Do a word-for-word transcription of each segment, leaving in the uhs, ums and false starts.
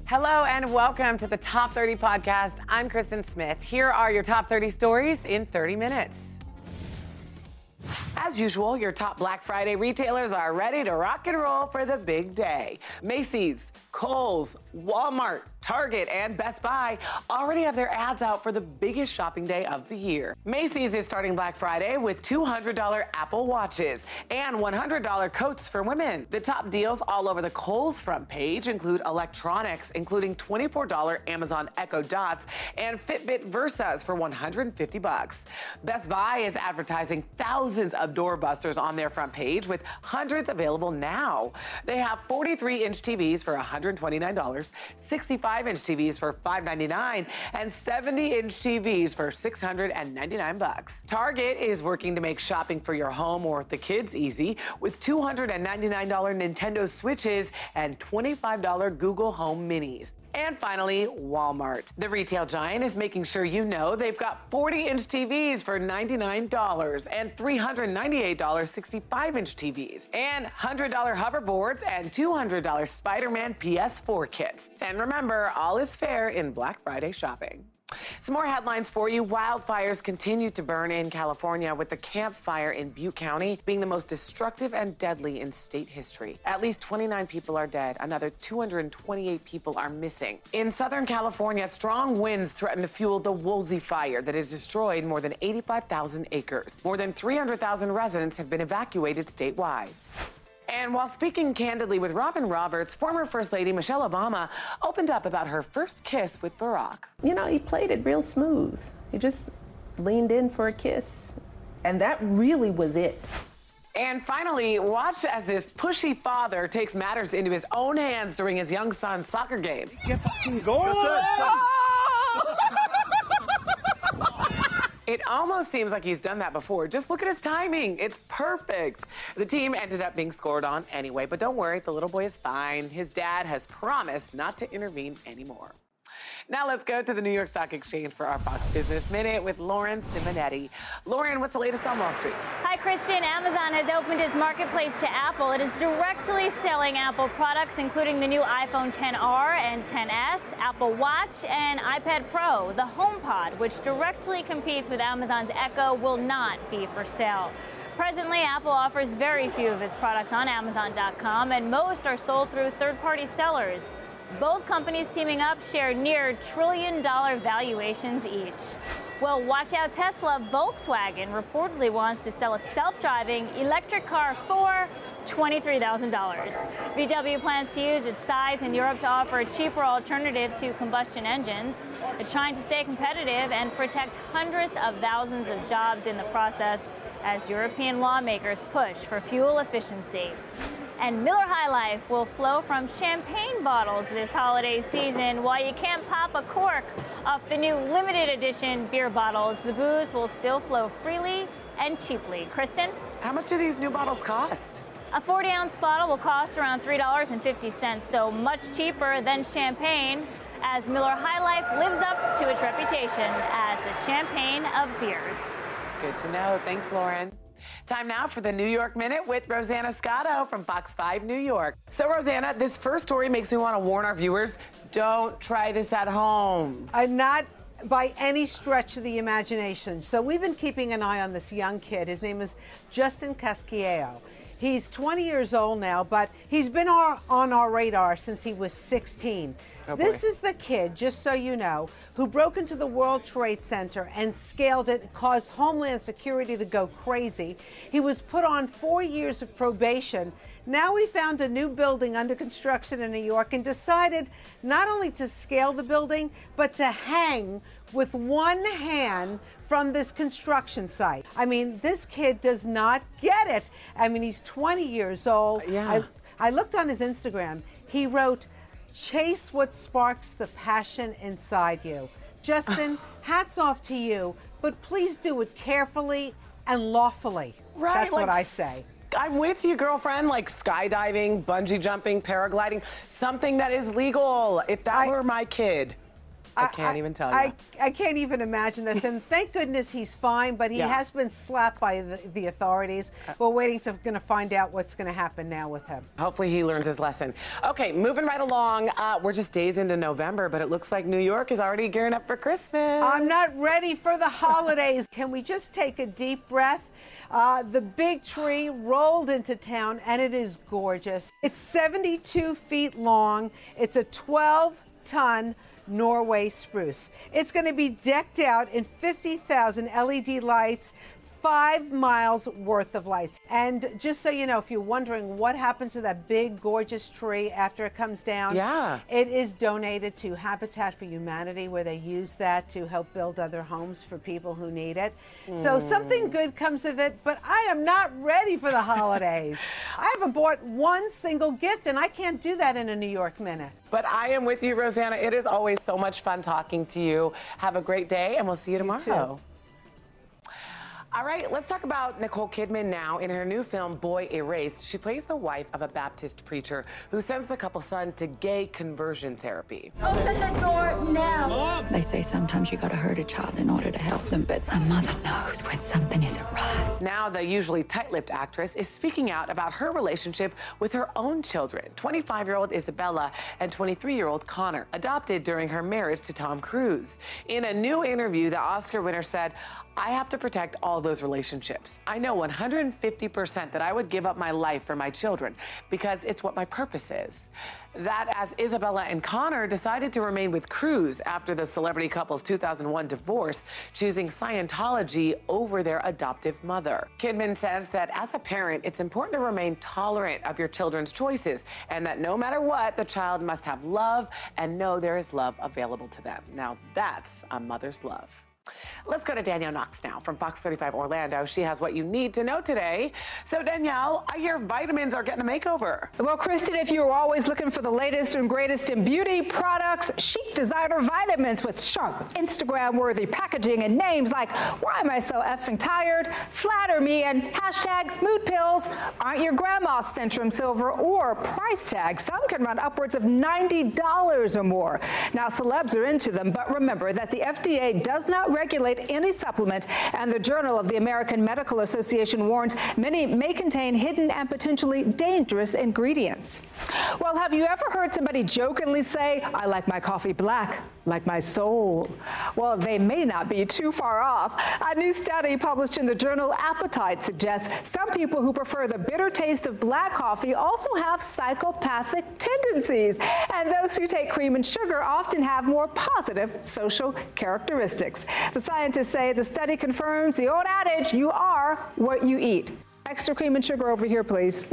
Hello and welcome to the Top thirty podcast. I'm Kristen Smith. Here are your top thirty stories in thirty minutes. As usual, your top Black Friday retailers are ready to rock and roll for the big day. Macy's, Kohl's, Walmart, Target, and Best Buy already have their ads out for the biggest shopping day of the year. Macy's is starting Black Friday with two hundred dollars Apple Watches and one hundred dollars coats for women. The top deals all over the Kohl's front page include electronics, including twenty-four dollars Amazon Echo Dots and Fitbit Versas for one hundred fifty bucks. Best Buy is advertising thousands of doorbusters on their front page with hundreds available now. They have forty-three inch T Vs for one hundred twenty-nine dollars, sixty-five inch T Vs for five hundred ninety-nine dollars, and seventy inch T Vs for six hundred ninety-nine bucks. Target is working to make shopping for your home or the kids easy with two hundred ninety-nine dollars Nintendo Switches and twenty-five dollars Google Home Minis. And finally, Walmart. The retail giant is making sure you know they've got forty inch T Vs for ninety-nine dollars and three hundred ninety-eight dollars sixty-five inch T Vs and one hundred dollars hoverboards and two hundred dollars Spider-Man P S four kits. And remember, all is fair in Black Friday shopping. Some more headlines for you. Wildfires continue to burn in California, with the Camp Fire in Butte County being the most destructive and deadly in state history. At least twenty-nine people are dead. Another two hundred twenty-eight people are missing. In Southern California, strong winds threaten to fuel the Woolsey Fire that has destroyed more than eighty-five thousand acres. More than three hundred thousand residents have been evacuated statewide. And while speaking candidly with Robin Roberts, former First Lady Michelle Obama opened up about her first kiss with Barack. You know, he played it real smooth. He just leaned in for a kiss, and that really was it. And finally, watch as this pushy father takes matters into his own hands during his young son's soccer game. Get fucking going! It almost seems like he's done that before. Just look at his timing. It's perfect. The team ended up being scored on anyway, but don't worry, the little boy is fine. His dad has promised not to intervene anymore. Now let's go to the New York Stock Exchange for our Fox Business Minute with Lauren Simonetti. Lauren, what's the latest on Wall Street? Hi, Kristen. Amazon has opened its marketplace to Apple. It is directly selling Apple products, including the new iPhone ten R and ten S, Apple Watch, and iPad Pro. The HomePod, which directly competes with Amazon's Echo, will not be for sale. Presently, Apple offers very few of its products on Amazon dot com, and most are sold through third-party sellers. Both companies teaming up share near trillion-dollar valuations each. Well, watch out, Tesla. Volkswagen reportedly wants to sell a self-driving electric car for twenty-three thousand dollars. V W plans to use its size in Europe to offer a cheaper alternative to combustion engines. It's trying to stay competitive and protect hundreds of thousands of jobs in the process as European lawmakers push for fuel efficiency. And Miller High Life will flow from champagne bottles this holiday season. While you can't pop a cork off the new limited edition beer bottles, the booze will still flow freely and cheaply. Kristen? How much do these new bottles cost? A forty ounce bottle will cost around three dollars and fifty cents, so much cheaper than champagne, as Miller High Life lives up to its reputation as the champagne of beers. Good to know. Thanks, Lauren. Time now for the New York Minute with Rosanna Scotto from Fox five New York. So, Rosanna, this first story makes me want to warn our viewers, don't try this at home. I'm not by any stretch of the imagination. So we've been keeping an eye on this young kid. His name is Justin Casquejo. He's twenty years old now, but he's been our, on our radar since he was sixteen. Oh, this boy. is the kid, just so you know, who broke into the World Trade Center and scaled it, caused Homeland Security to go crazy. He was put on four years of probation. Now he found a new building under construction in New York and decided not only to scale the building, but to hang with one hand from this construction site. I mean, this kid does not get it. I mean, he's twenty years old. Yeah. I, I looked on his Instagram. He wrote, "Chase what sparks the passion inside you." Justin, hats off to you, but please do it carefully and lawfully. Right, That's like what I say. I'm with you, girlfriend, like skydiving, bungee jumping, paragliding, something that is legal. If that I- were my kid. I can't I, even tell you. I, I can't even imagine this. And thank goodness he's fine, but he yeah. has been slapped by the, the authorities. We're waiting to going to find out what's going to happen now with him. Hopefully he learns his lesson. Okay, moving right along. Uh, we're just days into November, but it looks like New York is already gearing up for Christmas. I'm not ready for the holidays. Can we just take a deep breath? Uh, the big tree rolled into town, and it is gorgeous. It's seventy-two feet long. It's a twelve ton Norway spruce. It's going to be decked out in fifty thousand L E D lights, five miles worth of lights. And just so you know, if you're wondering what happens to that big, gorgeous tree after it comes down, yeah. it is donated to Habitat for Humanity, where they use that to help build other homes for people who need it. Mm. So something good comes of it, but I am not ready for the holidays. I haven't bought one single gift, and I can't do that in a New York minute. But I am with you, Rosanna. It is always so much fun talking to you. Have a great day, and we'll see you tomorrow. You too. All right, let's talk about Nicole Kidman now. In her new film, Boy Erased, she plays the wife of a Baptist preacher who sends the couple's son to gay conversion therapy. Open the door now. They say sometimes you gotta hurt a child in order to help them, but a mother knows when something isn't right. Now the usually tight-lipped actress is speaking out about her relationship with her own children, twenty-five-year-old Isabella and twenty-three-year-old Connor, adopted during her marriage to Tom Cruise. In a new interview, the Oscar winner said, "I have to protect all those relationships. I know one hundred fifty percent that I would give up my life for my children because it's what my purpose is." That as Isabella and Connor decided to remain with Cruise after the celebrity couple's two thousand one divorce, choosing Scientology over their adoptive mother. Kidman says that as a parent, it's important to remain tolerant of your children's choices and that no matter what, the child must have love and know there is love available to them. Now that's a mother's love. Let's go to Danielle Knox now from Fox thirty-five Orlando. She has what you need to know today. So Danielle, I hear vitamins are getting a makeover. Well, Kristen, if you're always looking for the latest and greatest in beauty products, chic designer vitamins with sharp, Instagram-worthy packaging and names like "Why am I so effing tired?", "Flatter me," and hashtag mood pills aren't your grandma's Centrum Silver or price tag. Some can run upwards of ninety dollars or more. Now, celebs are into them, but remember that the F D A does not regulate any supplement, and the Journal of the American Medical Association warns many may contain hidden and potentially dangerous ingredients. Well, have you ever heard somebody jokingly say, "I like my coffee black, like my soul"? Well, they may not be too far off. A new study published in the journal Appetite suggests some people who prefer the bitter taste of black coffee also have psychopathic tendencies, and those who take cream and sugar often have more positive social characteristics. The scientists say the study confirms the old adage, you are what you eat. Extra cream and sugar over here, please.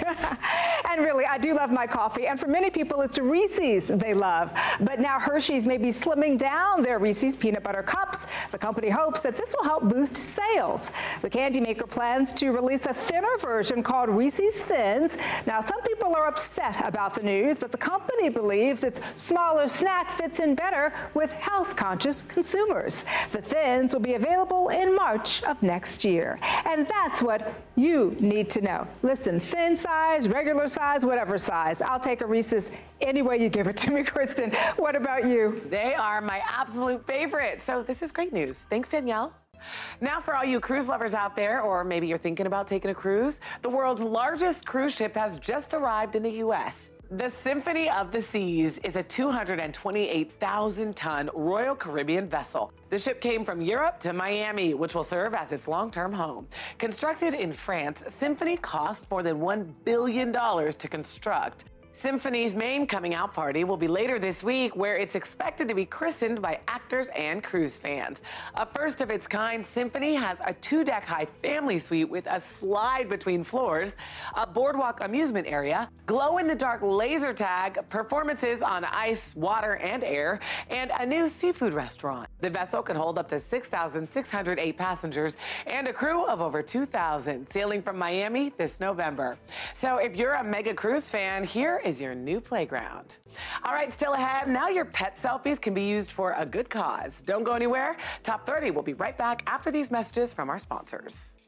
And really, I do love my coffee. And for many people, it's Reese's they love. But now Hershey's may be slimming down their Reese's peanut butter cups. The company hopes that this will help boost sales. The candy maker plans to release a thinner version called Reese's Thins. Now, some people are upset about the news, but the company believes its smaller snack fits in better with health-conscious consumers. The Thins will be available in March of next year. And that's what you You need to know. Listen, thin size, regular size, whatever size. I'll take a Reese's any way you give it to me, Kristen. What about you? They are my absolute favorite. So this is great news. Thanks, Danielle. Now, for all you cruise lovers out there, or maybe you're thinking about taking a cruise, the world's largest cruise ship has just arrived in the U S The Symphony of the Seas is a two hundred twenty-eight thousand ton Royal Caribbean vessel. The ship came from Europe to Miami, which will serve as its long-term home. Constructed in France, Symphony cost more than one billion dollars to construct. Symphony's main coming out party will be later this week, where it's expected to be christened by actors and cruise fans. A first of its kind, Symphony has a two-deck high family suite with a slide between floors, a boardwalk amusement area, glow-in-the-dark laser tag, performances on ice, water, and air, and a new seafood restaurant. The vessel can hold up to six thousand six hundred eight passengers and a crew of over two thousand, sailing from Miami this November. So if you're a mega cruise fan, here is your new playground. All right, still ahead, now your pet selfies can be used for a good cause. Don't go anywhere. Top thirty will be right back after these messages from our sponsors.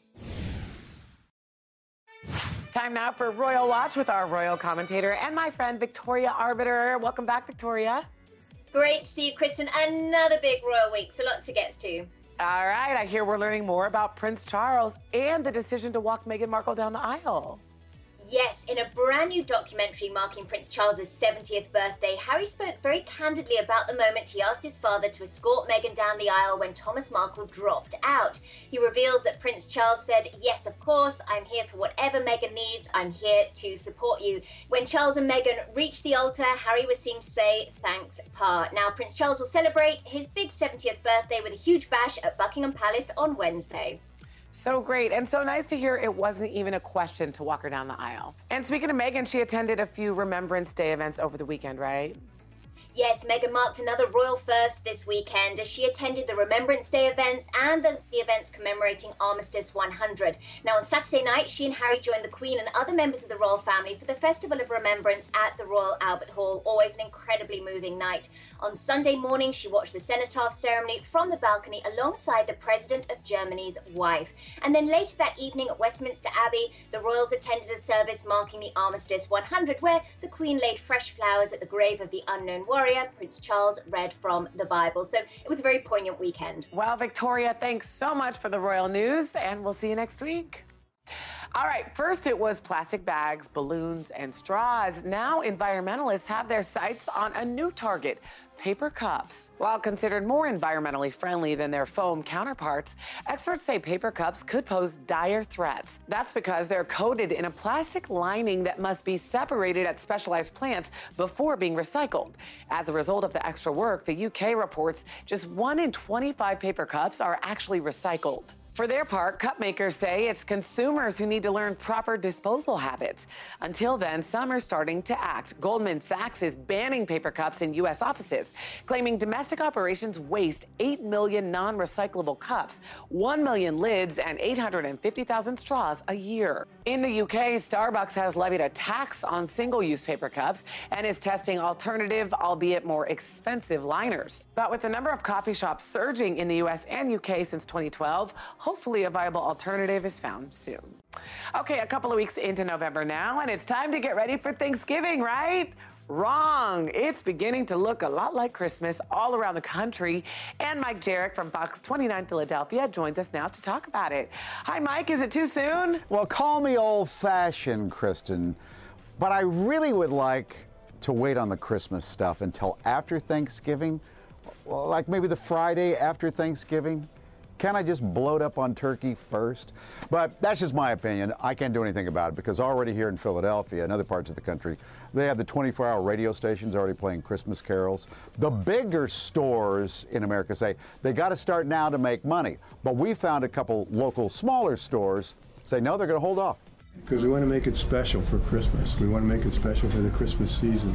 Time now for Royal Watch with our royal commentator and my friend Victoria Arbiter. Welcome back, Victoria. Great to see you, Kristen. Another big royal week, so lots to get to. All right, I hear we're learning more about Prince Charles and the decision to walk Meghan Markle down the aisle. Yes, in a brand new documentary marking Prince Charles's seventieth birthday, Harry spoke very candidly about the moment he asked his father to escort Meghan down the aisle when Thomas Markle dropped out. He reveals that Prince Charles said, "Yes, of course, I'm here for whatever Meghan needs. I'm here to support you." When Charles and Meghan reached the altar, Harry was seen to say, "Thanks, Pa." Now, Prince Charles will celebrate his big seventieth birthday with a huge bash at Buckingham Palace on Wednesday. So great, and so nice to hear it wasn't even a question to walk her down the aisle. And speaking of Meghan, she attended a few Remembrance Day events over the weekend, right? Yes, Meghan marked another royal first this weekend as she attended the Remembrance Day events and the, the events commemorating Armistice one hundred. Now, on Saturday night, she and Harry joined the Queen and other members of the royal family for the Festival of Remembrance at the Royal Albert Hall. Always an incredibly moving night. On Sunday morning, she watched the cenotaph ceremony from the balcony alongside the President of Germany's wife. And then later that evening at Westminster Abbey, the royals attended a service marking the Armistice one hundred, where the Queen laid fresh flowers at the grave of the unknown warrior. Prince Charles read from the Bible. So it was a very poignant weekend. Well, Victoria, thanks so much for the royal news, and we'll see you next week. All right, first it was plastic bags, balloons, and straws. Now environmentalists have their sights on a new target, paper cups. While considered more environmentally friendly than their foam counterparts, experts say paper cups could pose dire threats. That's because they're coated in a plastic lining that must be separated at specialized plants before being recycled. As a result of the extra work, the U K reports just one in twenty-five paper cups are actually recycled. For their part, cup makers say it's consumers who need to learn proper disposal habits. Until then, some are starting to act. Goldman Sachs is banning paper cups in U S offices, claiming domestic operations waste eight million non-recyclable cups, one million lids, and eight hundred fifty thousand straws a year. In the U K, Starbucks has levied a tax on single-use paper cups and is testing alternative, albeit more expensive, liners. But with the number of coffee shops surging in the U S and U K since twenty twelve, hopefully a viable alternative is found soon. Okay, a couple of weeks into November now, and it's time to get ready for Thanksgiving, right? Wrong. It's beginning to look a lot like Christmas all around the country. And Mike Jarek from Fox twenty-nine Philadelphia joins us now to talk about it. Hi, Mike. Is it too soon? Well, call me old-fashioned, Kristen, but I really would like to wait on the Christmas stuff until after Thanksgiving, like maybe the Friday after Thanksgiving. Can I just bloat up on turkey first? But that's just my opinion. I can't do anything about it because already here in Philadelphia and other parts of the country, they have the twenty-four hour radio stations already playing Christmas carols. The bigger stores in America say they got to start now to make money. But we found a couple local smaller stores say, no, they're going to hold off. Because we want to make it special for Christmas. We want to make it special for the Christmas season.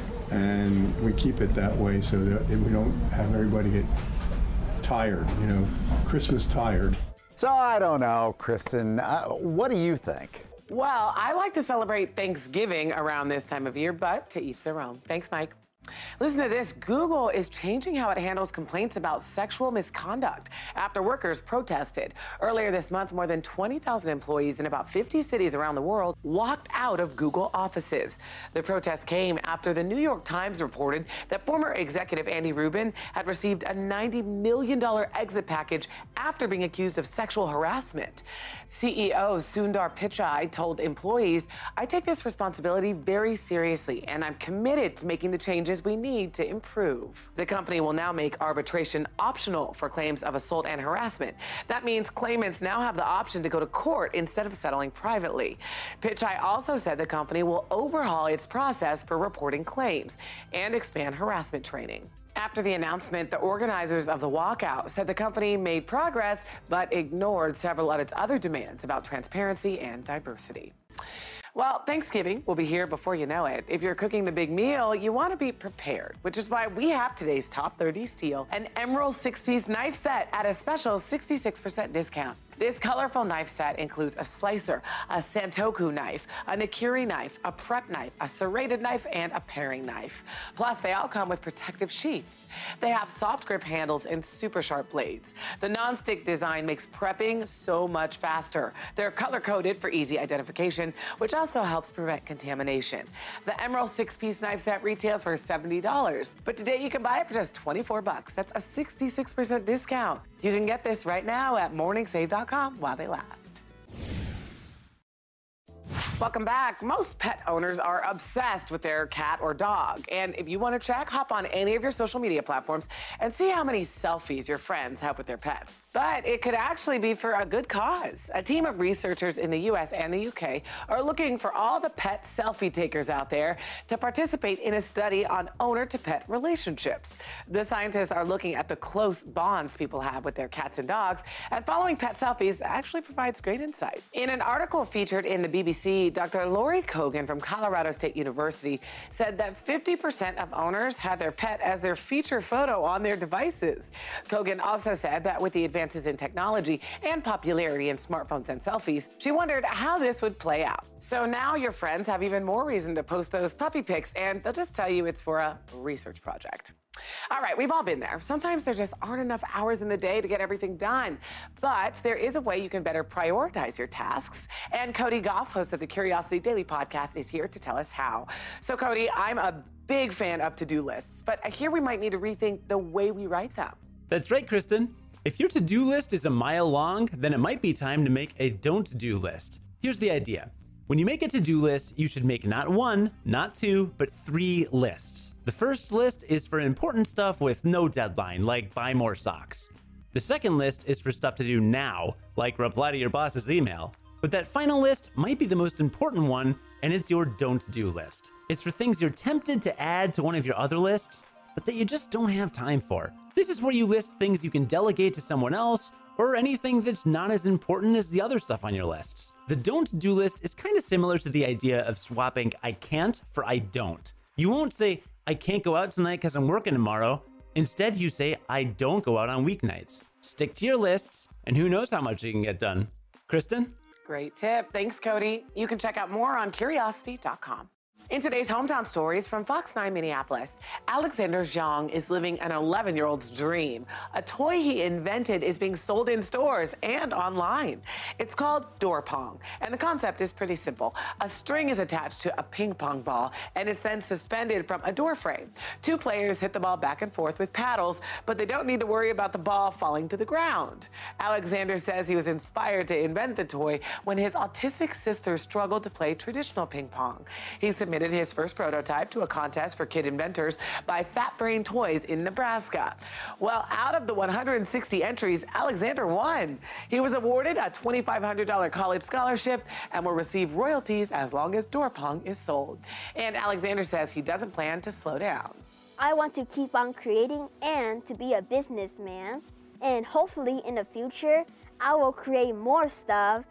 And we keep it that way so that we don't have everybody get tired, you know, Christmas tired. So I don't know, Kristen. Uh, what do you think? Well, I like to celebrate Thanksgiving around this time of year, but to each their own. Thanks, Mike. Listen to this. Google is changing how it handles complaints about sexual misconduct after workers protested. Earlier this month, more than twenty thousand employees in about fifty cities around the world walked out of Google offices. The protest came after the New York Times reported that former executive Andy Rubin had received a ninety million dollars exit package after being accused of sexual harassment. C E O Sundar Pichai told employees, "I take this responsibility very seriously, and I'm committed to making the changes we need to improve." The company will now make arbitration optional for claims of assault and harassment. That means claimants now have the option to go to court instead of settling privately. Pichai also said the company will overhaul its process for reporting claims and expand harassment training. After the announcement, the organizers of the walkout said the company made progress but ignored several of its other demands about transparency and diversity. Well, Thanksgiving will be here before you know it. If you're cooking the big meal, you want to be prepared, which is why we have today's Top thirty Steal, an Emerald six-piece knife set at a special sixty-six percent discount. This colorful knife set includes a slicer, a Santoku knife, a Nakiri knife, a prep knife, a serrated knife, and a paring knife. Plus, they all come with protective sheaths. They have soft grip handles and super sharp blades. The non-stick design makes prepping so much faster. They're color-coded for easy identification, which also helps prevent contamination. The Emerald six-piece knife set retails for seventy dollars, but today you can buy it for just twenty-four bucks. That's a sixty-six percent discount. You can get this right now at morning save dot com while they last. Welcome back. Most pet owners are obsessed with their cat or dog. And if you want to check, hop on any of your social media platforms and see how many selfies your friends have with their pets. But it could actually be for a good cause. A team of researchers in the U S and the U K are looking for all the pet selfie takers out there to participate in a study on owner-to-pet relationships. The scientists are looking at the close bonds people have with their cats and dogs, and following pet selfies actually provides great insight. In an article featured in the B B C, Doctor Lori Kogan from Colorado State University said that fifty percent of owners had their pet as their feature photo on their devices. Kogan also said that with the advances in technology and popularity in smartphones and selfies, she wondered how this would play out. So now your friends have even more reason to post those puppy pics, and they'll just tell you it's for a research project. All right, we've all been there. Sometimes there just aren't enough hours in the day to get everything done. But there is a way you can better prioritize your tasks. And Cody Goff, host of the Curiosity Daily podcast, is here to tell us how. So, Cody, I'm a big fan of to-do lists, but I hear we might need to rethink the way we write them. That's right, Kristen. If your to-do list is a mile long, then it might be time to make a don't-do list. Here's the idea. When you make a to-do list, you should make not one, not two, but three lists. The first list is for important stuff with no deadline, like buy more socks. The second list is for stuff to do now, like reply to your boss's email. But that final list might be the most important one, and it's your don't-do list. It's for things you're tempted to add to one of your other lists, but that you just don't have time for. This is where you list things you can delegate to someone else, or anything that's not as important as the other stuff on your lists. The don't-do list is kind of similar to the idea of swapping I can't for I don't. You won't say, I can't go out tonight because I'm working tomorrow. Instead, you say, I don't go out on weeknights. Stick to your lists, and who knows how much you can get done. Kristen? Great tip. Thanks, Cody. You can check out more on curiosity dot com. In today's Hometown Stories from Fox nine Minneapolis, Alexander Zhang is living an eleven-year-old's dream. A toy he invented is being sold in stores and online. It's called Door Pong, and the concept is pretty simple. A string is attached to a ping pong ball, and it's then suspended from a door frame. Two players hit the ball back and forth with paddles, but they don't need to worry about the ball falling to the ground. Alexander says he was inspired to invent the toy when his autistic sister struggled to play traditional ping pong. He submitted his first prototype to a contest for kid inventors by Fat Brain Toys in Nebraska. Well, out of the one hundred sixty entries, Alexander won. He was awarded a twenty-five hundred dollars college scholarship and will receive royalties as long as Door Pong is sold. And Alexander says he doesn't plan to slow down. I want to keep on creating and to be a businessman. And hopefully in the future, I will create more stuff,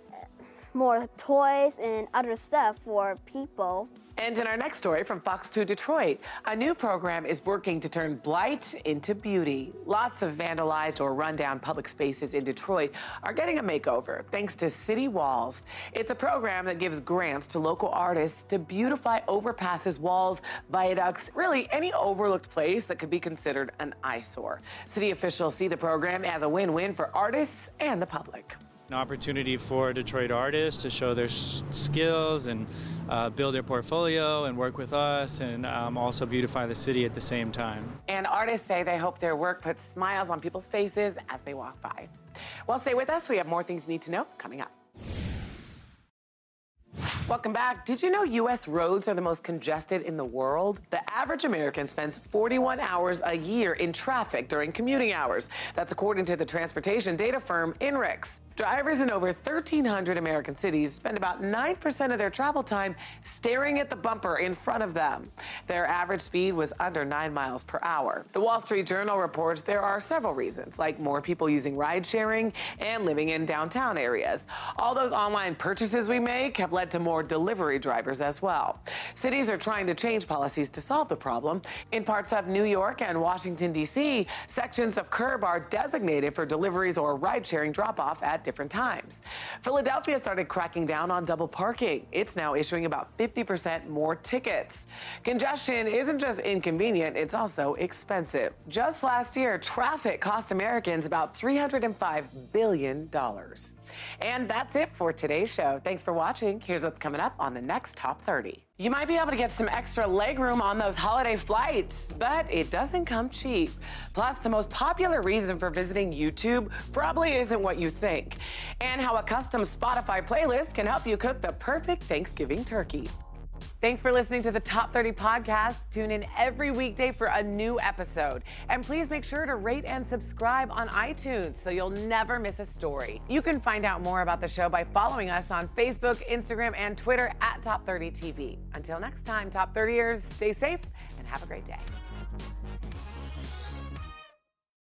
more toys and other stuff for people. And in our next story from Fox two Detroit, a new program is working to turn blight into beauty. Lots of vandalized or rundown public spaces in Detroit are getting a makeover thanks to City Walls. It's a program that gives grants to local artists to beautify overpasses, walls, viaducts, really any overlooked place that could be considered an eyesore. City officials see the program as a win-win for artists and the public. An opportunity for Detroit artists to show their s- skills and uh, build their portfolio and work with us, and um, also beautify the city at the same time. And artists say they hope their work puts smiles on people's faces as they walk by. Well, stay with us. We have more things you need to know coming up. Welcome back. Did you know U S roads are the most congested in the world? The average American spends forty-one hours a year in traffic during commuting hours. That's according to the transportation data firm INRIX. Drivers in over thirteen hundred American cities spend about nine percent of their travel time staring at the bumper in front of them. Their average speed was under nine miles per hour. The Wall Street Journal reports there are several reasons, like more people using ride sharing and living in downtown areas. All those online purchases we make have led to more delivery drivers as well. Cities are trying to change policies to solve the problem. In parts of New York and Washington, D C, sections of curb are designated for deliveries or ride-sharing drop-off at different times. Philadelphia started cracking down on double parking. It's now issuing about fifty percent more tickets. Congestion isn't just inconvenient, it's also expensive. Just last year, traffic cost Americans about three hundred five billion dollars. And that's it for today's show. Thanks for watching. Here's what's coming up on the next Top thirty. You might be able to get some extra legroom on those holiday flights, but it doesn't come cheap. Plus, the most popular reason for visiting YouTube probably isn't what you think, and how a custom Spotify playlist can help you cook the perfect Thanksgiving turkey. Thanks for listening to the Top thirty podcast. Tune in every weekday for a new episode. And please make sure to rate and subscribe on iTunes so you'll never miss a story. You can find out more about the show by following us on Facebook, Instagram, and Twitter at Top thirty T V. Until next time, Top thirtyers, stay safe and have a great day.